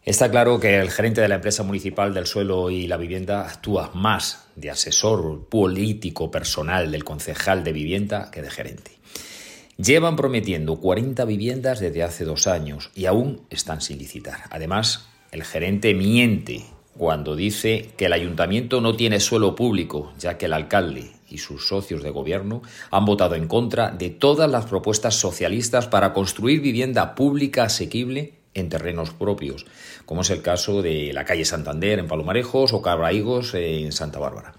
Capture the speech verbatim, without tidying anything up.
Está claro que el gerente de la empresa municipal del suelo y la vivienda actúa más de asesor político personal del concejal de vivienda que de gerente. Llevan prometiendo cuarenta viviendas desde hace dos años y aún están sin licitar. Además, el gerente miente cuando dice que el ayuntamiento no tiene suelo público, ya que el alcalde y sus socios de gobierno han votado en contra de todas las propuestas socialistas para construir vivienda pública asequible en terrenos propios, como es el caso de la calle Santander en Palomarejos o Cabraigos en Santa Bárbara.